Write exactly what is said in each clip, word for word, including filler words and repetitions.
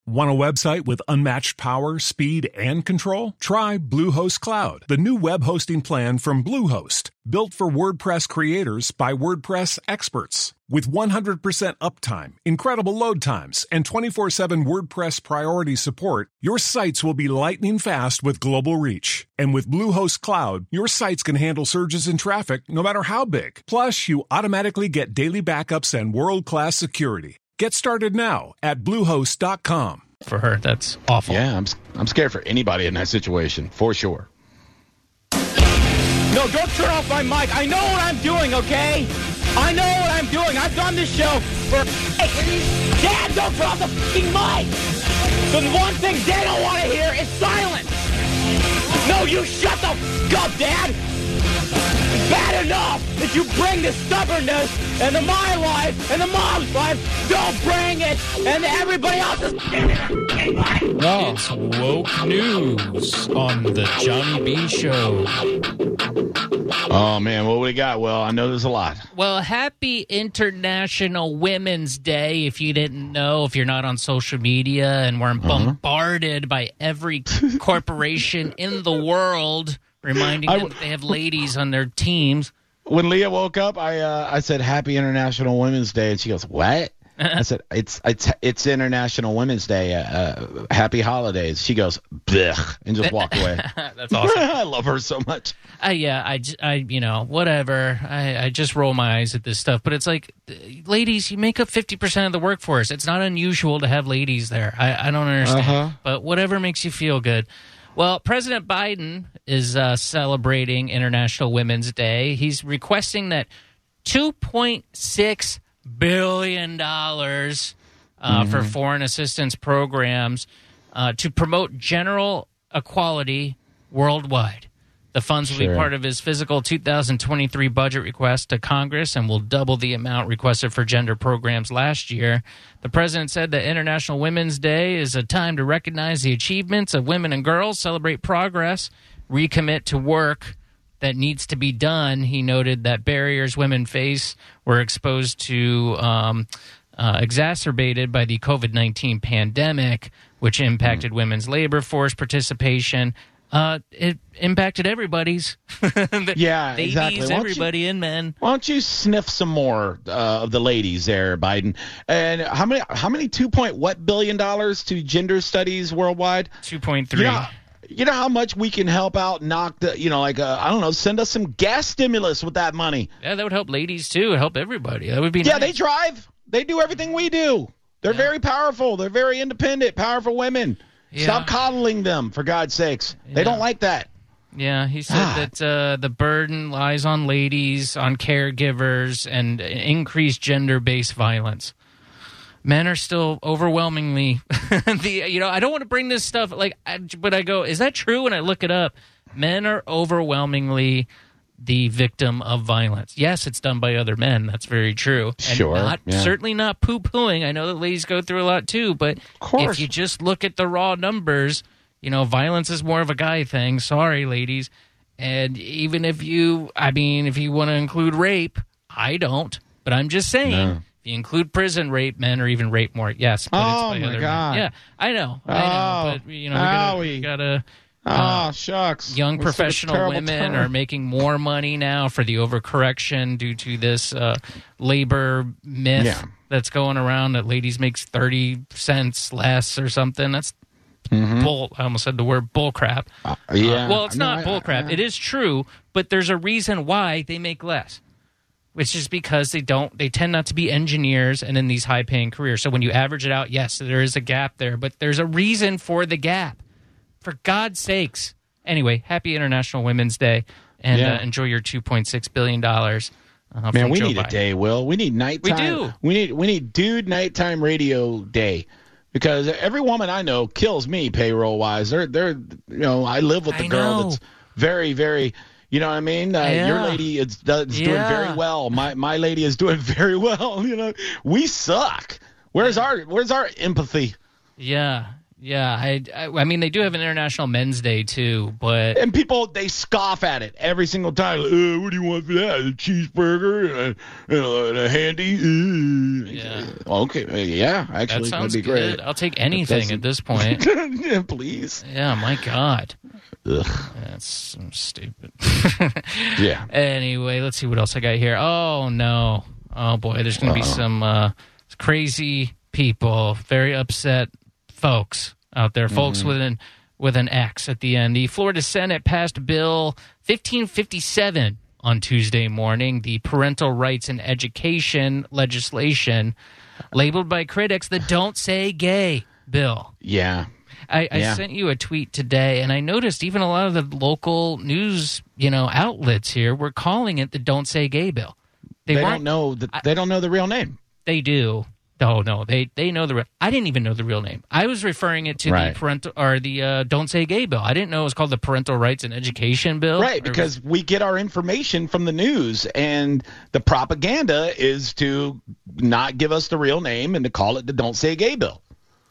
Want a website with unmatched power, speed, and control? Try Bluehost Cloud, the new web hosting plan from Bluehost, built for WordPress creators by WordPress experts. With one hundred percent uptime, incredible load times, and twenty-four seven WordPress priority support, your sites will be lightning fast with global reach. And with Bluehost Cloud, your sites can handle surges in traffic no matter how big. Plus, you automatically get daily backups and world-class security. Get started now at bluehost dot com. For her, that's awful. Yeah, I'm I'm scared for anybody in that situation, for sure. No, don't turn off my mic. I know what I'm doing, okay? I know what I'm doing. I've done this show for... Hey, Dad, don't turn off the fucking mic! The one thing they don't want to hear is silence! No, you shut the fuck up, Dad! It's bad enough that you bring the stubbornness into my life and the mom's life. Don't bring it into everybody else's life. Oh. It's woke news on the Johnny B Show. Oh, man, what we got? Well, I know there's a lot. Well, happy International Women's Day, if you didn't know, if you're not on social media and weren't uh-huh. bombarded by every corporation in the world reminding them I, that they have ladies on their teams. When Leah woke up, I uh, I said, Happy International Women's Day, and she goes, what? I said, it's it's it's International Women's Day. Uh, happy holidays. She goes, blech, and just walked away. That's awesome. I love her so much. Uh, yeah, I, I, you know, whatever. I, I just roll my eyes at this stuff. But it's like, ladies, you make up fifty percent of the workforce. It's not unusual to have ladies there. I, I don't understand. Uh-huh. But whatever makes you feel good. Well, President Biden is uh, celebrating International Women's Day. He's requesting that two point six billion dollars uh, mm-hmm. for foreign assistance programs uh, to promote general equality worldwide. The funds will sure. be part of his fiscal two thousand twenty-three budget request to Congress and will double the amount requested for gender programs last year. The president said that International Women's Day is a time to recognize the achievements of women and girls, celebrate progress, recommit to work that needs to be done. He noted that barriers women face were exposed to um, uh, exacerbated by the covid nineteen pandemic, which impacted mm. women's labor force participation. Uh, it impacted everybody's. Yeah, babies, exactly. Everybody you, and men. Why don't you sniff some more uh, of the ladies there, Biden? And how many? How many two point what billion dollars to gender studies worldwide? Two point three. You know, you know how much we can help out, knock the, you know, like uh, I don't know, send us some gas stimulus with that money. Yeah, that would help ladies too. It'd help everybody. That would be. Yeah, nice. They drive. They do everything we do. They're yeah. very powerful. They're very independent, powerful women. Yeah. Stop coddling them, for God's sakes. Yeah. They don't like that. Yeah, he said ah. that uh, the burden lies on ladies, on caregivers, and increased gender-based violence. Men are still overwhelmingly, the you know, I don't want to bring this stuff, like, I, but I go, is that true? And I look it up. Men are overwhelmingly the victim of violence. Yes, it's done by other men. That's very true. And sure. Not, yeah. certainly not poo-pooing. I know that ladies go through a lot too, but if you just look at the raw numbers, you know, violence is more of a guy thing. Sorry, ladies. And even if you, I mean, if you want to include rape, I don't. But I'm just saying, no. if you include prison rape, men are even raped more. Yes, but oh it's by my other God. men. Yeah, I know. Oh. I know. But, you know, we got to... Ah, uh, shucks. Young We're professional women turn. are making more money now for the overcorrection due to this uh, labor myth yeah. that's going around that ladies makes thirty cents less or something. That's mm-hmm. bull. I almost said the word bull crap. Uh, yeah. Uh, well, it's no, not bull crap. I, I, it is true, but there's a reason why they make less, which is because they don't. They tend not to be engineers and in these high-paying careers. So when you average it out, yes, there is a gap there, but there's a reason for the gap. For God's sakes. Anyway, happy International Women's Day, and yeah. uh, enjoy your two point six billion dollars. Uh, Man, we Joe need Biden. a day, Will. We need nighttime. We do. We need, we need dude nighttime radio day. Because every woman I know kills me payroll-wise. They're, they're, you know, I live with the I girl know. that's very, very... You know what I mean? Uh, yeah. Your lady is, is yeah. doing very well. My my lady is doing very well. You know, we suck. Where's our Where's our empathy? Yeah. Yeah, I, I, I mean, they do have an International Men's Day, too, but... And people, they scoff at it every single time. Uh, what do you want for that? A cheeseburger and a, you know, and a handy? Uh. Yeah. Okay, yeah, actually, that sounds that'd be good. great. I'll take anything at this point. Yeah, please. Yeah, my God. Ugh. That's so stupid. Yeah. Anyway, let's see what else I got here. Oh, no. Oh, boy, there's going to be some uh, crazy people, very upset folks out there, mm-hmm. folks with an, with an X at the end. The Florida Senate passed Bill fifteen fifty-seven on Tuesday morning, the parental rights and education legislation, labeled by critics the Don't Say Gay bill. Yeah. I, I yeah. sent you a tweet today, and I noticed even a lot of the local news, you know, outlets here were calling it the Don't Say Gay bill. They, they don't know the, they don't know the real name. They do. No, no, they they know the real. I didn't even know the real name. I was referring it to right. the parental or the uh, Don't Say Gay bill. I didn't know it was called the Parental Rights and Education bill. Right, because was... we get our information from the news, and the propaganda is to not give us the real name and to call it the Don't Say Gay bill.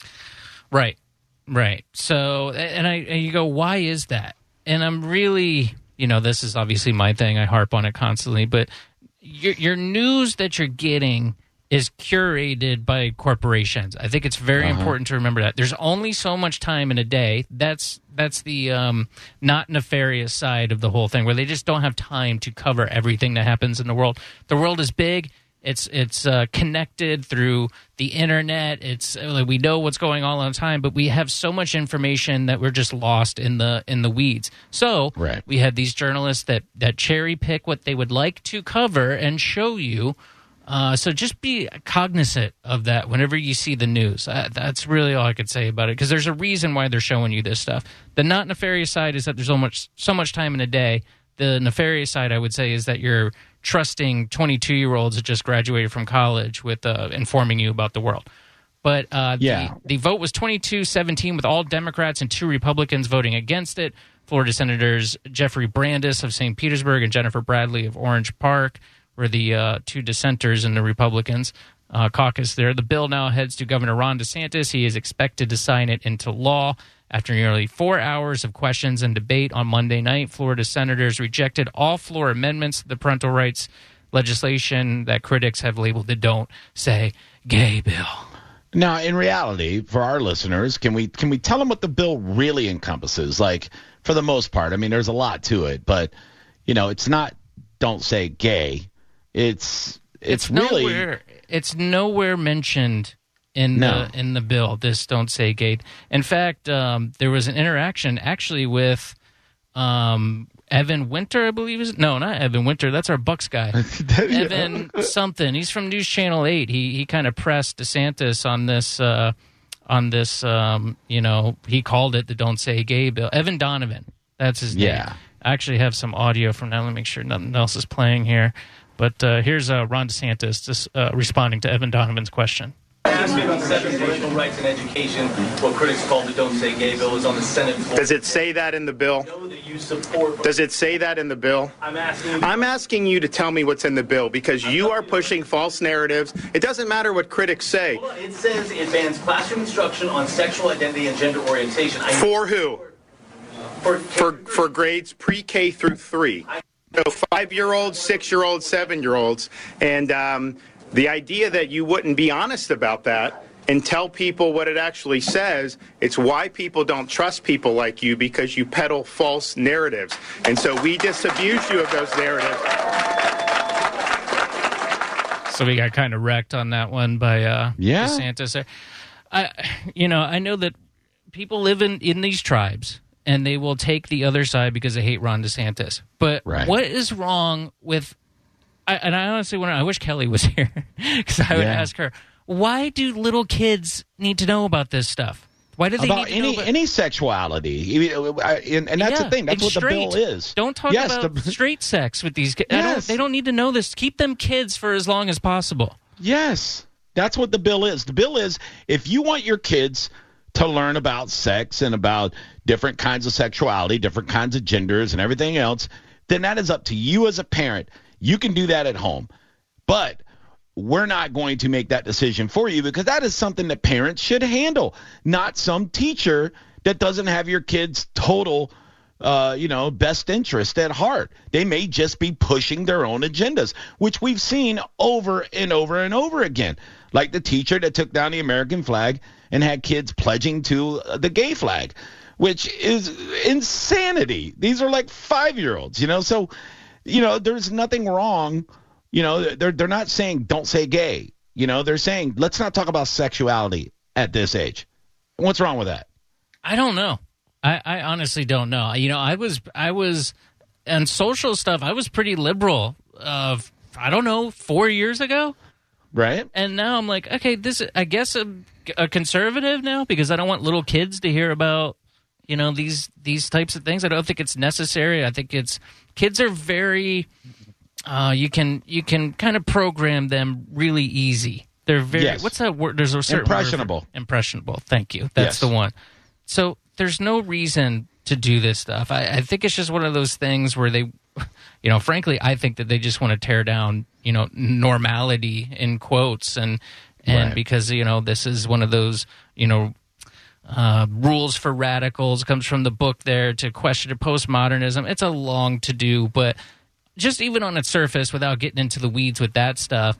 Right, right. So, and I and you go, why is that? And I'm really, you know, this is obviously my thing. I harp on it constantly, but your your news that you're getting is curated by corporations. I think it's very uh-huh. important to remember that. There's only so much time in a day. That's that's the um, not nefarious side of the whole thing, where they just don't have time to cover everything that happens in the world. The world is big. It's it's uh, connected through the internet. It's like we know what's going on all the time, but we have so much information that we're just lost in the in the weeds. So right. we have these journalists that that cherry pick what they would like to cover and show you. Uh, so just be cognizant of that whenever you see the news. Uh, that's really all I could say about it, because there's a reason why they're showing you this stuff. The not nefarious side is that there's so much so much time in a day. The nefarious side, I would say, is that you're trusting twenty-two-year-olds that just graduated from college with uh, informing you about the world. But uh, yeah. the, the vote was twenty-two seventeen, with all Democrats and two Republicans voting against it. Florida Senators Jeffrey Brandes of Saint Petersburg and Jennifer Bradley of Orange Park were the uh, two dissenters in the Republicans uh, caucus there. The bill now heads to Governor Ron DeSantis. He is expected to sign it into law. After nearly four hours of questions and debate on Monday night, Florida senators rejected all floor amendments to the parental rights legislation that critics have labeled the Don't Say Gay bill. Now, in reality, for our listeners, can we can we tell them what the bill really encompasses? Like, for the most part, I mean, there's a lot to it, but, you know, it's not Don't Say Gay. It's it's, it's really nowhere, it's nowhere mentioned in no. the in the bill. This Don't Say Gay. In fact, um, there was an interaction actually with um, Evan Winter, I believe is no, not Evan Winter. That's our Bucks guy. Evan something. He's from News Channel eight. He he kind of pressed DeSantis on this uh, on this. Um, you know, he called it the Don't Say Gay bill. Evan Donovan. That's his name. Yeah. I actually have some audio from that. Let me make sure nothing else is playing here. But uh, here's uh, Ron DeSantis just, uh, responding to Evan Donovan's question. Asking on seven parental rights and education, what critics call the Don't Say Gay bill, is on the Senate floor. Does it say that in the bill? I know that you support. Does it say that in the bill? I'm asking you. I'm asking you to tell me what's in the bill, because you are pushing false narratives. It doesn't matter what critics say. Well, it says it bans classroom instruction on sexual identity and gender orientation. I For who? For for for grades pre-K through three. So five-year-olds, six-year-olds, seven-year-olds, and um, the idea that you wouldn't be honest about that and tell people what it actually says, it's why people don't trust people like you, because you peddle false narratives. And so we disabuse you of those narratives. So we got kind of wrecked on that one by uh, yeah. DeSantis. I, you know, I know that people live in, in these tribes, and they will take the other side because they hate Ron DeSantis. But right. what is wrong with I, – and I honestly wonder – I wish Kelly was here because I would yeah. ask her, why do little kids need to know about this stuff? Why do they about need to any, know about any sexuality? And, and that's yeah, the thing. That's what straight. the bill is. Don't talk yes, about the, straight sex with these kids. Yes. They don't need to know this. Keep them kids for as long as possible. Yes. That's what the bill is. The bill is, if you want your kids – to learn about sex and about different kinds of sexuality, different kinds of genders and everything else, then that is up to you as a parent. You can do that at home. But we're not going to make that decision for you because that is something that parents should handle, not some teacher that doesn't have your kid's total, uh, you know, best interest at heart. They may just be pushing their own agendas, which we've seen over and over and over again, like the teacher that took down the American flag and had kids pledging to the gay flag, which is insanity. These are like five-year-olds, you know, so, you know, there's nothing wrong. You know, they're they're not saying don't say gay. You know, they're saying let's not talk about sexuality at this age. What's wrong with that? I don't know. I, I honestly don't know. You know, I was I was on social stuff. I was pretty liberal. Of I don't know, four years ago, right? And now I'm like, okay, this I guess a, a conservative now because I don't want little kids to hear about, you know, these these types of things. I don't think it's necessary. I think it's kids are very. Uh, you can you can kind of program them really easy. They're very yes. what's that word? There's a certain impressionable. Word for, impressionable. Thank you. That's yes. the one. So there's no reason to do this stuff. I, I think it's just one of those things where they, you know, frankly, I think that they just want to tear down, you know, normality in quotes and and right. because you know this is one of those, you know. Uh, rules for radicals comes from the book there to question postmodernism. It's a long to do, but. Just even on its surface, without getting into the weeds with that stuff,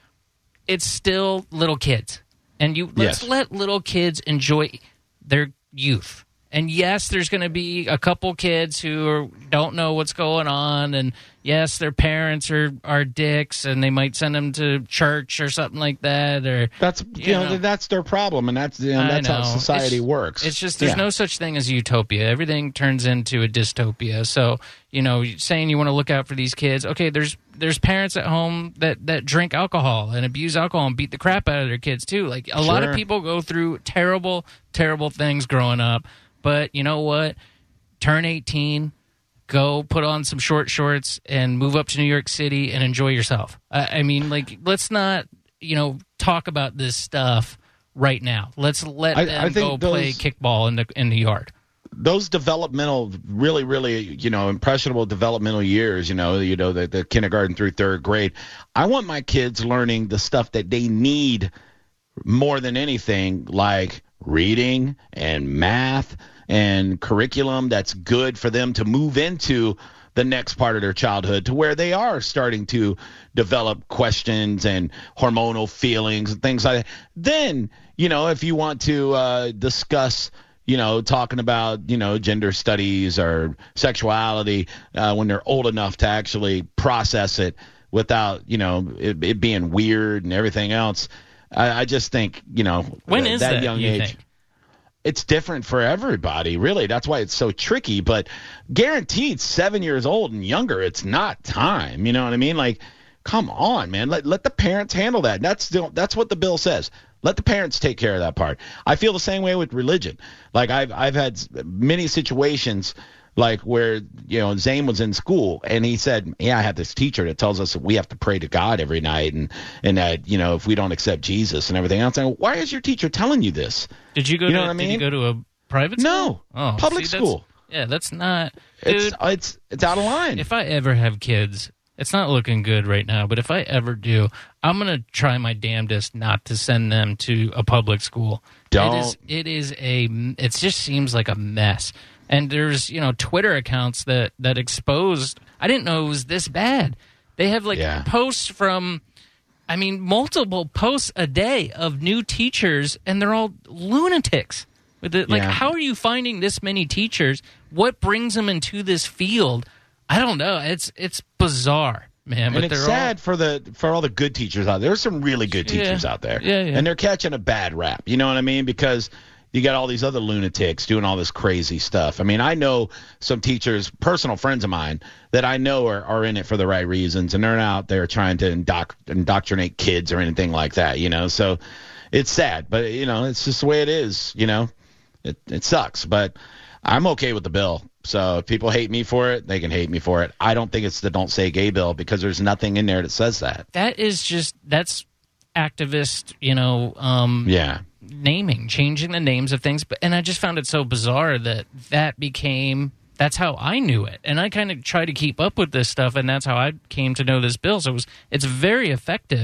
it's still little kids. And you let's yes. let little kids enjoy their youth. And yes, there's going to be a couple kids who are, don't know what's going on. And yes, their parents are, are dicks and they might send them to church or something like that. Or That's you, you know, know that's their problem. And that's, you know, that's know. how society it's, works. It's just there's yeah. no such thing as utopia. Everything turns into a dystopia. So, you know, saying you want to look out for these kids. Okay, there's there's parents at home that, that drink alcohol and abuse alcohol and beat the crap out of their kids too. Like a sure. lot of people go through terrible, terrible things growing up. But you know what? Turn eighteen, go put on some short shorts and move up to New York City and enjoy yourself. I, I mean, like, let's not, you know, talk about this stuff right now. Let's let I, them I go those, play kickball in the in the yard. Those developmental, really, really, you know, impressionable developmental years, you know, you know, the, the kindergarten through third grade. I want my kids learning the stuff that they need more than anything, like reading and math and curriculum that's good for them to move into the next part of their childhood to where they are starting to develop questions and hormonal feelings and things like that. Then, you know, if you want to uh, discuss, you know, talking about, you know, gender studies or sexuality uh, when they're old enough to actually process it without, you know, it, it being weird and everything else. I, I just think, you know, when th- is that, that young you age. Think? It's different for everybody, really. That's why it's so tricky. But guaranteed, seven years old and younger, it's not time. You know what I mean? Like, come on, man. Let let the parents handle that. That's the, that's what the bill says. Let the parents take care of that part. I feel the same way with religion. Like I've I've had many situations like where, you know, Zane was in school and he said, yeah, I have this teacher that tells us that we have to pray to God every night and, and that, you know, if we don't accept Jesus and everything else. I go, why is your teacher telling you this? Did you go you know to, what I mean? Did you go to a private school? No. Oh, public see, school. That's, yeah, that's not, dude. It's, it's, it's out of line. If I ever have kids, it's not looking good right now, but if I ever do, I'm going to try my damnedest not to send them to a public school. Don't. It is, it is a, it just seems like a mess. And there's, you know, Twitter accounts that, that exposed, I didn't know it was this bad. They have, like, yeah. posts from, I mean, multiple posts a day of new teachers, and they're all lunatics. With it. Like, yeah. how are you finding this many teachers? What brings them into this field? I don't know. It's it's bizarre, man. But and it's they're sad all... for the for all the good teachers out there. There's some really good teachers yeah. out there. Yeah, yeah. And they're catching a bad rap. You know what I mean? Because you got all these other lunatics doing all this crazy stuff. I mean, I know some teachers, personal friends of mine, that I know are, are in it for the right reasons, and they're not out there trying to indoc- indoctrinate kids or anything like that, you know. So it's sad, but, you know, it's just the way it is, you know. It, it sucks, but I'm okay with the bill. So if people hate me for it, they can hate me for it. I don't think it's the Don't Say Gay bill because there's nothing in there that says that. That is just, that's activist, you know, um, yeah. naming, changing the names of things. But and I just found it so bizarre that that became, that's how I knew it. And I kind of try to keep up with this stuff, and that's how I came to know this bill. So it was, it's very effective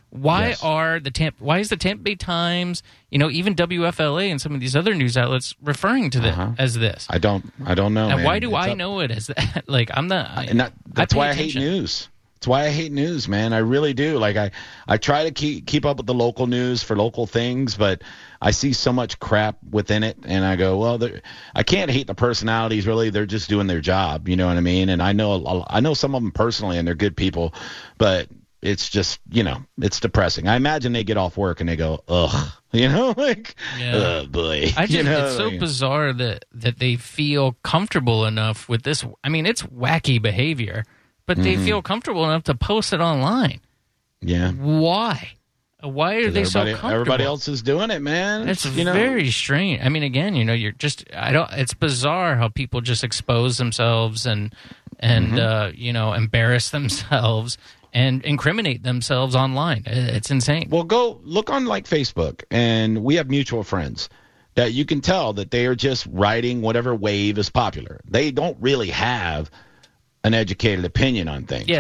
Why Yes. are the Tampa, why is the Tampa Bay Times, you know, even W F L A and some of these other news outlets referring to them Uh-huh. as this? I don't. I don't know. And man. why do It's I up- know it as that? Like, I'm not. I, And that, that's I pay why attention. I hate news. That's why I hate news, man. I really do. Like I, I try to keep keep up with the local news for local things, but I see so much crap within it, and I go, well, they're- I can't hate the personalities. Really, they're just doing their job. You know what I mean? And I know a- I know some of them personally, and they're good people, but it's just, you know, it's depressing. I imagine they get off work and they go, ugh, you know, like, Yeah. oh boy. I just, you know? it's so like- bizarre that, that they feel comfortable enough with this. I mean, it's wacky behavior, but they Mm-hmm. feel comfortable enough to post it online. Yeah. Why? Why are they so Everybody, comfortable? everybody else is doing it, man. It's you know? very strange. I mean, again, you know, you're just I don't. It's bizarre how people just expose themselves and and Mm-hmm. uh, you know embarrass themselves and incriminate themselves online. It's insane. Well, go look on like Facebook, and we have mutual friends that you can tell that they are just riding whatever wave is popular. They don't really have an educated opinion on things. Yeah,